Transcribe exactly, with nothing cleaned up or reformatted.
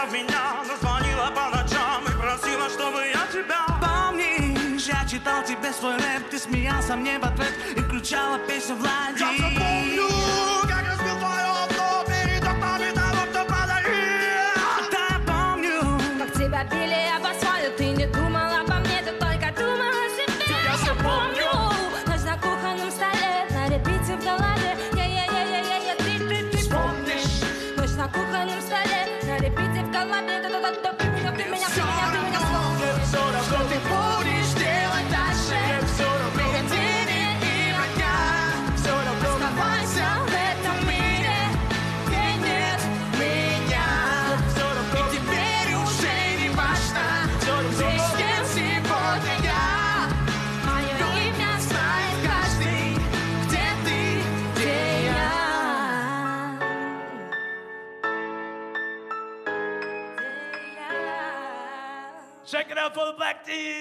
в меня, но звонила по ночам и просила, чтобы я тебя. Помнишь, я читал тебе свой рэп, ты смеялся мне в ответ и включала песню Влади. Я все помню, как разбил твое окно перед окнами того, кто подарил. Да, я помню, как тебя били об асфальт, ты не думал обо мне, ты только думал о себе. Я все помню. Ночь на кухонном столе, на репите в голове. Я-я-я-я-я, ты, ты, ты помнишь? Ночь на кухонном столе, на репите в голове. Да-да-да, ты меня, ты меня, ты меня, ты меня вспомнишь. Все равно что ты будешь делать дальше. все равно Перед тени и огня. все равно Оставайся в этом мире, где нет меня. все равно И теперь уже не важно, где с кем сегодня я. Мое имя Знает каждый, где ты, где я. Check it out for the Black Team.